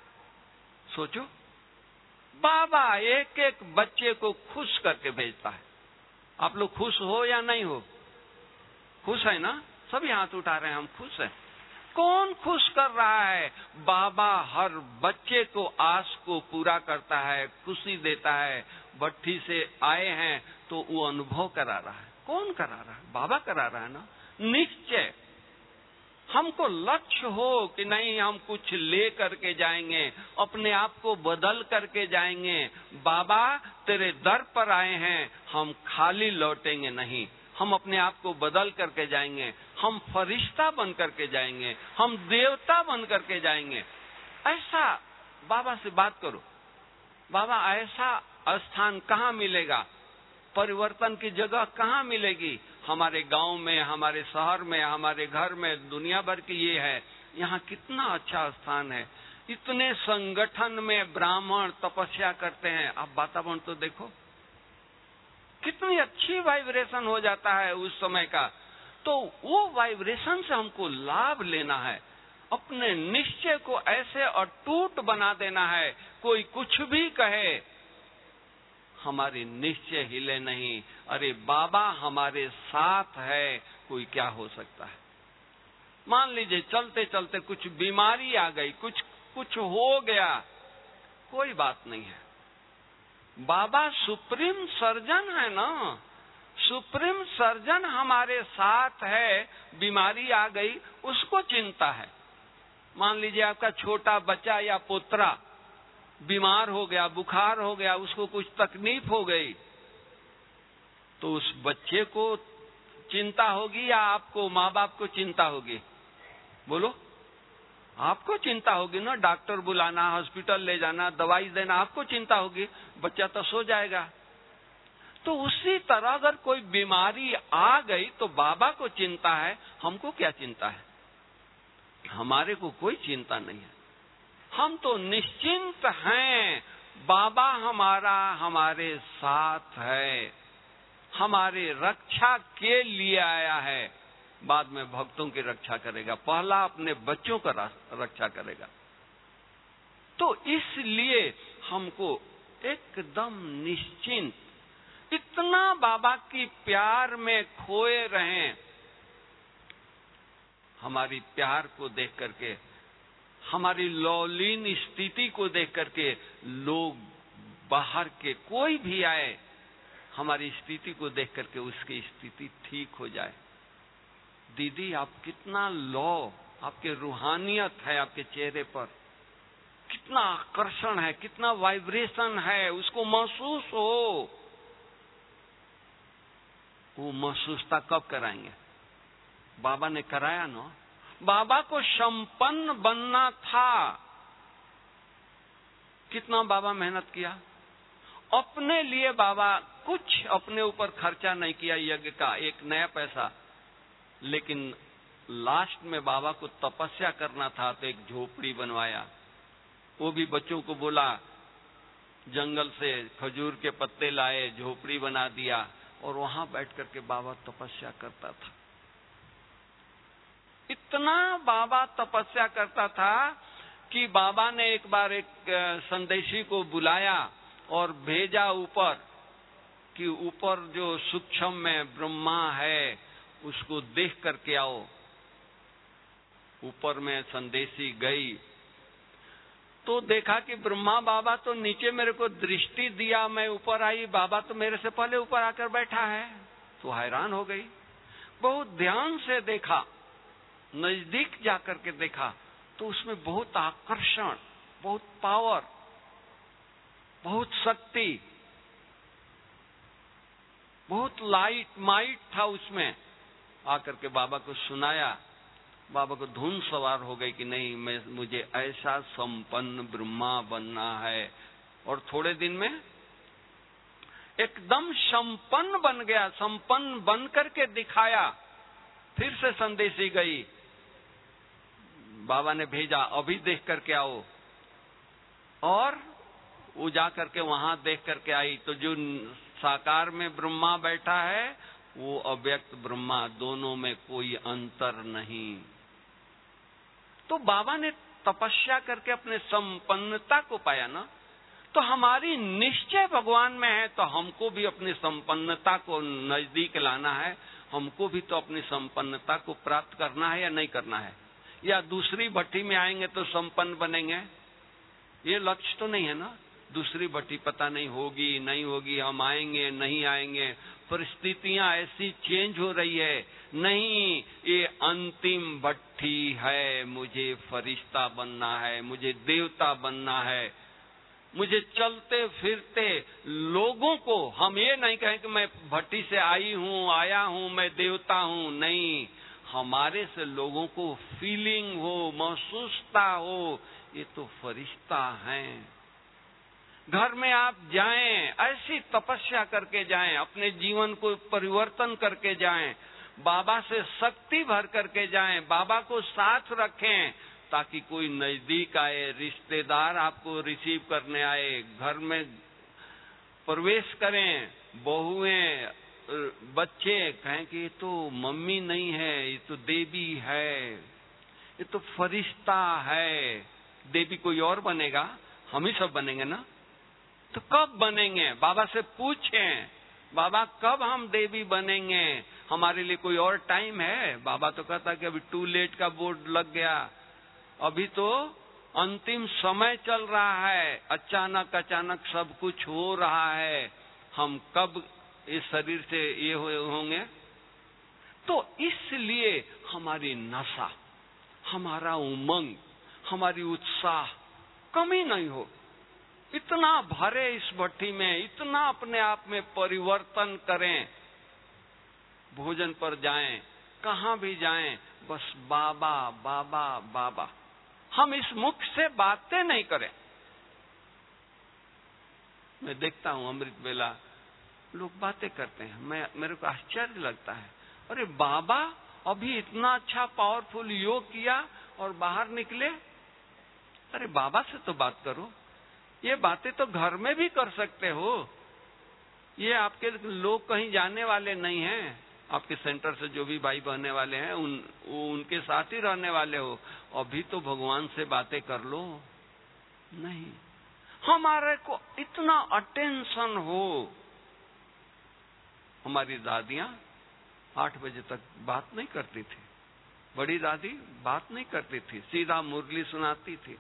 सोचो, बाबा एक एक बच्चे को खुश करके भेजता है। आप लोग खुश हो या नहीं हो? खुश है ना? सभी हाथ उठा रहे हैं, हम खुश हैं। कौन खुश कर रहा है? बाबा हर बच्चे को आस को पूरा करता है, खुशी देता है। भट्ठी से आए हैं तो वो अनुभव करा रहा है। कौन करा रहा है? बाबा करा रहा है ना। निश्चय हमको लक्ष्य हो कि नहीं, हम कुछ ले करके जाएंगे, अपने आप को बदल करके जाएंगे। बाबा तेरे दर पर आए हैं, हम खाली लौटेंगे नहीं, हम अपने आप को बदल करके जाएंगे, हम फरिश्ता बन करके जाएंगे, हम देवता बन करके जाएंगे। ऐसा बाबा से बात करो, बाबा ऐसा स्थान कहाँ मिलेगा, परिवर्तन की जगह कहाँ मिलेगी? हमारे गांव में, हमारे शहर में, हमारे घर में, दुनिया भर की ये है। यहाँ कितना अच्छा स्थान है। इतने संगठन में ब्राह्मण तपस्या करते हैं। आप वातावरण तो देखो, कितनी अच्छी वाइब्रेशन हो जाता है उस समय का। तो वो वाइब्रेशन से हमको लाभ लेना है। अपने निश्चय को ऐसे अटूट बना देना है, कोई कुछ भी कहे हमारी निश्चय हिले नहीं। अरे बाबा हमारे साथ है, कोई क्या हो सकता है? मान लीजिए चलते चलते कुछ बीमारी आ गई, कुछ हो गया, कोई बात नहीं है। बाबा सुप्रीम सर्जन है ना, सुप्रीम सर्जन हमारे साथ है। बीमारी आ गई, उसको चिंता है। मान लीजिए आपका छोटा बच्चा या पुत्रा बीमार हो गया, बुखार हो गया, उसको कुछ तकलीफ हो गई, तो उस बच्चे को चिंता होगी या आपको, माँ बाप को चिंता होगी? बोलो, आपको चिंता होगी ना। डॉक्टर बुलाना, हॉस्पिटल ले जाना, दवाई देना, आपको चिंता होगी। बच्चा तो सो जाएगा। तो उसी तरह अगर कोई बीमारी आ गई तो बाबा को चिंता है, हमको क्या चिंता है? हमारे को कोई चिंता नहीं है। हम तो निश्चिंत हैं। बाबा हमारा हमारे साथ है, हमारे रक्षा के लिए आया है। बाद में भक्तों की रक्षा करेगा, पहला अपने बच्चों का रक्षा करेगा। तो इसलिए हमको एकदम निश्चिंत, इतना बाबा की प्यार में खोए रहें। हमारी प्यार को देख करके, हमारी लौलीन स्थिति को देख करके लोग बाहर के कोई भी आए, हमारी स्थिति को देख करके उसकी स्थिति ठीक हो जाए। दीदी आप कितना लौ, आपके रूहानियत है आपके चेहरे पर, कितना आकर्षण है, कितना वाइब्रेशन है, उसको महसूस हो। वो महसूसता कब कराएंगे? बाबा ने कराया ना। बाबा को संपन्न बनना था। कितना बाबा मेहनत किया अपने लिए। बाबा कुछ अपने ऊपर खर्चा नहीं किया यज्ञ का एक नया पैसा, लेकिन लास्ट में बाबा को तपस्या करना था तो एक झोपड़ी बनवाया। वो भी बच्चों को बोला, जंगल से खजूर के पत्ते लाए, झोपड़ी बना दिया और वहां बैठ करके बाबा तपस्या करता था। इतना बाबा तपस्या करता था कि बाबा ने एक बार एक संदेशी को बुलाया और भेजा ऊपर, कि ऊपर जो सूक्ष्म में ब्रह्मा है उसको देख करके आओ। ऊपर में संदेशी गई तो देखा कि ब्रह्मा बाबा तो नीचे मेरे को दृष्टि दिया, मैं ऊपर आई, बाबा तो मेरे से पहले ऊपर आकर बैठा है। तो हैरान हो गई, बहुत ध्यान से देखा, नजदीक जाकर के देखा तो उसमें बहुत आकर्षण, बहुत पावर, बहुत शक्ति, बहुत माइट था उसमें। आकर के बाबा को सुनाया, बाबा को धुन सवार हो गई कि नहीं, मुझे ऐसा संपन्न ब्रह्मा बनना है। और थोड़े दिन में एकदम संपन्न बन गया, संपन्न बन करके दिखाया। फिर से संदेशी गई, बाबा ने भेजा, अभी देख करके आओ। और वो जा करके वहां देख करके आई तो जो साकार में ब्रह्मा बैठा है वो अव्यक्त ब्रह्मा, दोनों में कोई अंतर नहीं। तो बाबा ने तपस्या करके अपने संपन्नता को पाया ना। तो हमारी निश्चय भगवान में है, तो हमको भी अपनी संपन्नता को नजदीक लाना है, हमको भी तो अपनी संपन्नता को प्राप्त करना है या नहीं करना है। या दूसरी भट्टी में आएंगे तो संपन्न बनेंगे, ये लक्ष्य तो नहीं है ना। दूसरी भट्टी पता नहीं होगी नहीं होगी, हम आएंगे नहीं आएंगे, परिस्थितियां ऐसी चेंज हो रही है। नहीं, ये अंतिम भट्टी है, मुझे फरिश्ता बनना है, मुझे देवता बनना है। मुझे चलते फिरते लोगों को, हम ये नहीं कहें कि मैं भट्टी से आया हूं, मैं देवता हूं, नहीं, हमारे से लोगों को फीलिंग हो, महसूसता हो, ये तो फरिश्ता हैं। घर में आप जाएं, ऐसी तपस्या करके जाएं, अपने जीवन को परिवर्तन करके जाएं, बाबा से शक्ति भर करके जाएं, बाबा को साथ रखें, ताकि कोई नजदीक आए, रिश्तेदार आपको रिसीव करने आए, घर में प्रवेश करें, बहुएं, बच्चे कहें कि ये तो मम्मी नहीं है, ये तो देवी है, ये तो फरिश्ता है। देवी कोई और बनेगा, हम ही सब बनेंगे ना। तो कब बनेंगे? बाबा से पूछें, बाबा कब हम देवी बनेंगे? हमारे लिए कोई और टाइम है? बाबा तो कहता कि अभी टू लेट का बोर्ड लग गया, अभी तो अंतिम समय चल रहा है, अचानक सब कुछ हो रहा है, हम कब इस शरीर से ये होंगे? तो इसलिए हमारी नशा, हमारा उमंग, हमारी उत्साह कमी नहीं हो, इतना भरे इस भट्टी में, इतना अपने आप में परिवर्तन करें। भोजन पर जाएं, कहां भी जाएं, बस बाबा बाबा बाबा। हम इस मुख से बातें नहीं करें। मैं देखता हूं अमृत वेला लोग बातें करते हैं, मेरे को आश्चर्य लगता है, अरे बाबा अभी इतना अच्छा पावरफुल योग किया और बाहर निकले। अरे बाबा से तो बात करो, ये बातें तो घर में भी कर सकते हो। ये आपके लोग कहीं जाने वाले नहीं हैं, आपके सेंटर से जो भी भाई बहने वाले हैं उनके साथ ही रहने वाले हो। अभी तो भगवान से बातें कर लो। नहीं, हमारे को इतना अटेंशन हो। हमारी दादियां 8 बजे तक बात नहीं करती थी, बड़ी दादी बात नहीं करती थी, सीधा मुरली सुनाती थी।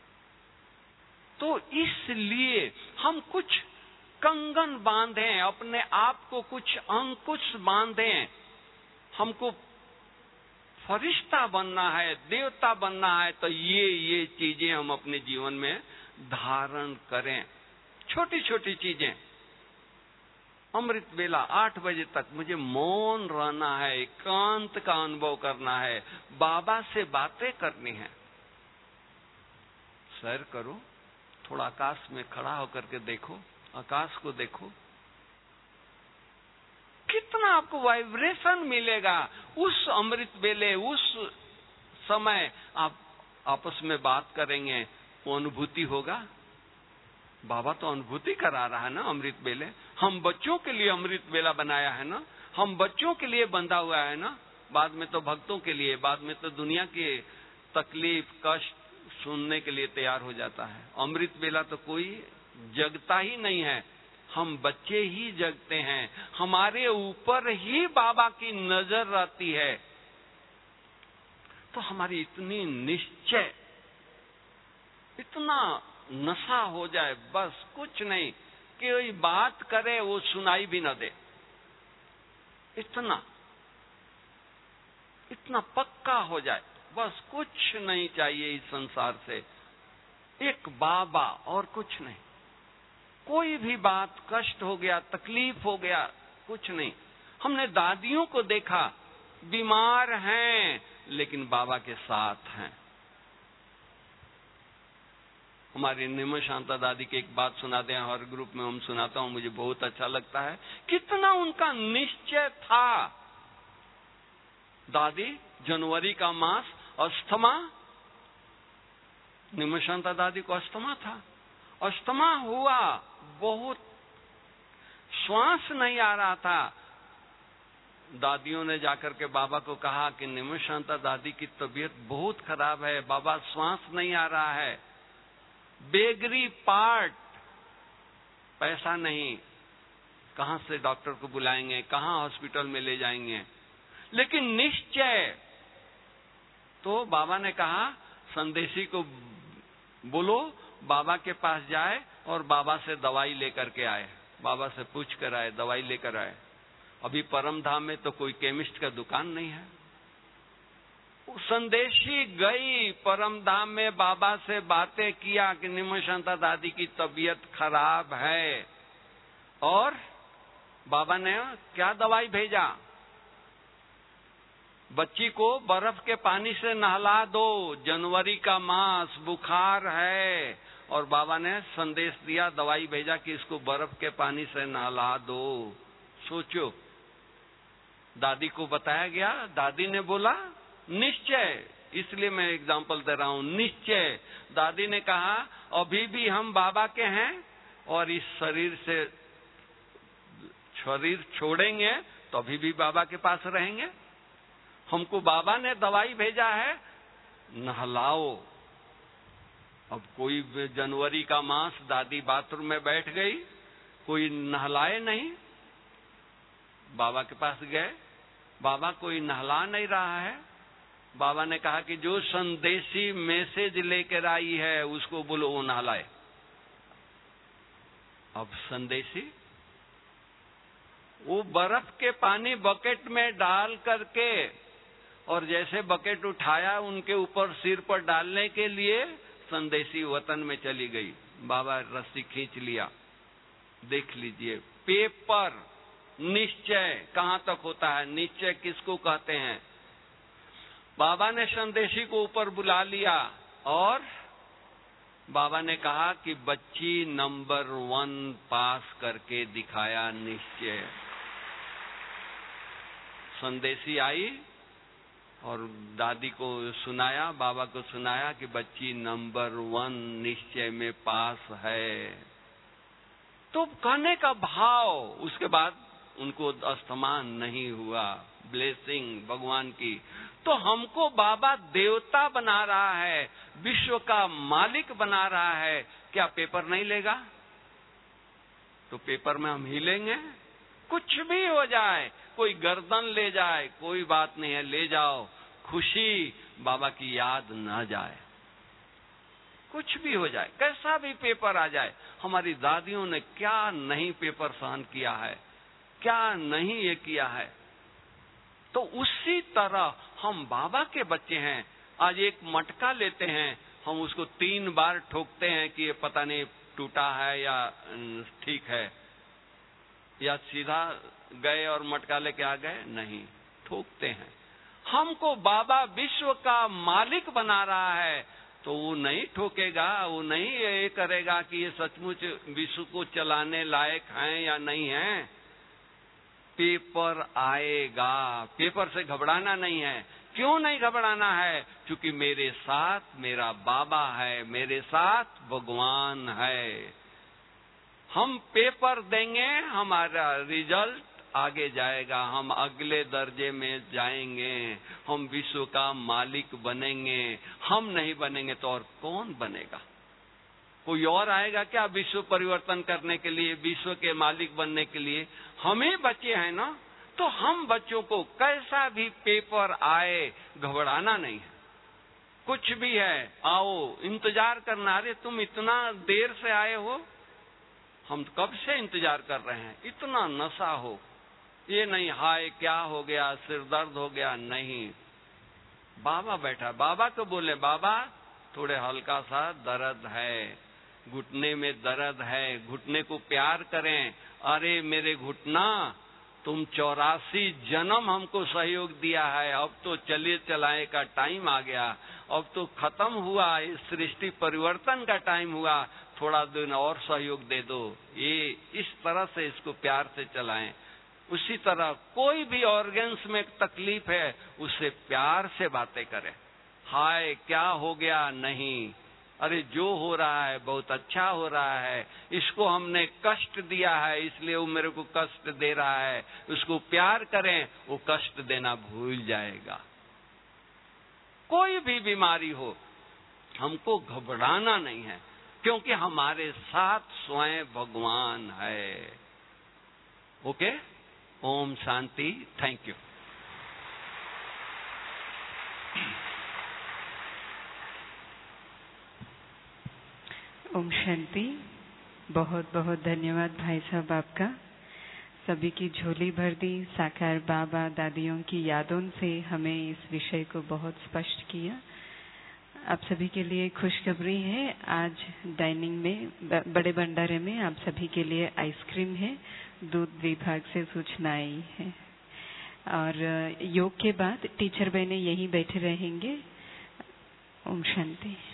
तो इसलिए हम कुछ कंगन बांधें, अपने आप को कुछ अंकुश बांधें। हमको फरिश्ता बनना है, देवता बनना है, तो ये चीजें हम अपने जीवन में धारण करें। छोटी छोटी चीजें। अमृत वेला 8 बजे तक मुझे मौन रहना है, एकांत का अनुभव करना है, बाबा से बातें करनी है। सैर करो, थोड़ा आकाश में खड़ा होकर के देखो, आकाश को देखो, कितना आपको वाइब्रेशन मिलेगा। उस अमृत वेले, उस समय आप आपस में बात करेंगे, वो अनुभूति होगा। बाबा तो अनुभूति करा रहा है ना अमृत वेले। हम बच्चों के लिए अमृत वेला बनाया है ना, हम बच्चों के लिए बंधा हुआ है ना, बाद में तो भक्तों के लिए, बाद में तो दुनिया के तकलीफ कष्ट सुनने के लिए तैयार हो जाता है। अमृत वेला तो कोई जगता ही नहीं है, हम बच्चे ही जगते हैं, हमारे ऊपर ही बाबा की नजर रहती है। तो हमारी इतनी निश्चय, इतना नशा हो जाए, बस कुछ नहीं, कोई बात करे वो सुनाई भी न दे, इतना पक्का हो जाए, बस कुछ नहीं चाहिए इस संसार से, एक बाबा और कुछ नहीं। कोई भी बात कष्ट हो गया, तकलीफ हो गया, कुछ नहीं। हमने दादियों को देखा, बीमार हैं लेकिन बाबा के साथ हैं। हमारी निम शांता दादी की एक बात सुनाते हैं, हर ग्रुप में हम सुनाता हूं, मुझे बहुत अच्छा लगता है, कितना उनका निश्चय था। दादी, जनवरी का मास, अस्थमा, निम शांता दादी को अस्थमा था, अस्थमा हुआ, बहुत श्वास नहीं आ रहा था। दादियों ने जाकर के बाबा को कहा कि निम शांता दादी की तबीयत बहुत खराब है, बाबा श्वास नहीं आ रहा है, बेगरी पार्ट, पैसा नहीं, कहां से डॉक्टर को बुलाएंगे, कहां हॉस्पिटल में ले जाएंगे, लेकिन निश्चय। तो बाबा ने कहा संदेशी को बोलो बाबा के पास जाए और बाबा से दवाई लेकर के आए, बाबा से पूछ कर आए, दवाई लेकर आए। अभी परम धाम में तो कोई केमिस्ट का दुकान नहीं है। संदेशी गई परम धाम में, बाबा से बातें किया कि निम शांता दादी की तबीयत खराब है, और बाबा ने क्या दवाई भेजा, बच्ची को बर्फ के पानी से नहला दो, जनवरी का मास, बुखार है। और बाबा ने संदेश दिया, दवाई भेजा कि इसको बर्फ के पानी से नहला दो। सोचो, दादी को बताया गया, दादी ने बोला निश्चय, इसलिए मैं एग्जांपल दे रहा हूं, निश्चय। दादी ने कहा अभी भी हम बाबा के हैं और इस शरीर छोड़ेंगे तो अभी भी बाबा के पास रहेंगे। हमको बाबा ने दवाई भेजा है, नहलाओ। अब कोई जनवरी का मास, दादी बाथरूम में बैठ गई, कोई नहलाए नहीं, बाबा के पास गए, बाबा कोई नहला नहीं रहा है। बाबा ने कहा कि जो संदेशी मैसेज लेकर आई है उसको बोलो वो नहलाए। अब संदेशी वो बर्फ के पानी बकेट में डाल करके, और जैसे बकेट उठाया उनके ऊपर सिर पर डालने के लिए, संदेशी वतन में चली गई। बाबा रस्सी खींच लिया। देख लीजिए, पेपर निश्चय कहां तक होता है, निश्चय किसको कहते हैं। बाबा ने संदेशी को ऊपर बुला लिया और बाबा ने कहा कि बच्ची नंबर 1 पास करके दिखाया, निश्चय। संदेशी आई और दादी को सुनाया, बाबा को सुनाया कि बच्ची नंबर 1 निश्चय में पास है। तो कहने का भाव, उसके बाद उनको अस्थमा नहीं हुआ, ब्लेसिंग भगवान की। तो हमको बाबा देवता बना रहा है, विश्व का मालिक बना रहा है। क्या पेपर नहीं लेगा? तो पेपर में हम हिलेंगे, कुछ भी हो जाए, कोई गर्दन ले जाए, कोई बात नहीं है, ले जाओ, खुशी बाबा की याद न जाए। कुछ भी हो जाए, कैसा भी पेपर आ जाए। हमारी दादियों ने क्या नहीं पेपर सहन किया है, क्या नहीं ये किया है। तो उसी तरह हम बाबा के बच्चे हैं। आज एक मटका लेते हैं, हम उसको 3 बार ठोकते हैं कि ये पता नहीं टूटा है या ठीक है, या सीधा गए और मटका लेके आ गए, नहीं, ठोकते हैं। हमको बाबा विश्व का मालिक बना रहा है, तो वो नहीं ठोकेगा, वो नहीं ये करेगा कि ये सचमुच विश्व को चलाने लायक हैं या नहीं है। पेपर आएगा, पेपर से घबराना नहीं है। क्यों नहीं घबराना है? क्योंकि मेरे साथ मेरा बाबा है, मेरे साथ भगवान है। हम पेपर देंगे, हमारा रिजल्ट आगे जाएगा, हम अगले दर्जे में जाएंगे, हम विश्व का मालिक बनेंगे। हम नहीं बनेंगे तो और कौन बनेगा? कोई और आएगा क्या विश्व परिवर्तन करने के लिए, विश्व के मालिक बनने के लिए? हम ही बचे हैं ना। तो हम बच्चों को कैसा भी पेपर आए घबराना नहीं है। कुछ भी है, आओ, इंतजार करना। अरे तुम इतना देर से आए हो, हम कब से इंतजार कर रहे हैं। इतना नशा हो, ये नहीं हाय क्या हो गया, सिर दर्द हो गया, नहीं। बाबा बैठा, बाबा को बोले बाबा थोड़े हल्का सा दर्द है, घुटने में दर्द है, घुटने को प्यार करें। अरे मेरे घुटना, तुम 84 जन्म हमको सहयोग दिया है, अब तो चलिए चलाए का टाइम आ गया, अब तो खत्म हुआ, इस सृष्टि परिवर्तन का टाइम हुआ, थोड़ा दिन और सहयोग दे दो। ये इस तरह से इसको प्यार से चलाएं। उसी तरह कोई भी ऑर्गन्स में तकलीफ है, उससे प्यार से बातें करें। हाय क्या हो गया, नहीं। अरे जो हो रहा है बहुत अच्छा हो रहा है, इसको हमने कष्ट दिया है इसलिए वो मेरे को कष्ट दे रहा है, उसको प्यार करें, वो कष्ट देना भूल जाएगा। कोई भी बीमारी हो, हमको घबराना नहीं है, क्योंकि हमारे साथ स्वयं भगवान है। ओके, ओम शांति। Thank you. ओम शांति। बहुत बहुत धन्यवाद भाई साहब आपका। सभी की झोली भर दी। साकार बाबा दादियों की यादों से हमें इस विषय को बहुत स्पष्ट किया। आप सभी के लिए खुशखबरी है, आज डाइनिंग में बड़े भंडारे में आप सभी के लिए आइसक्रीम है, दूध विभाग से सूचना आई है। और योग के बाद टीचर बहने यहीं बैठे रहेंगे। ओम शांति।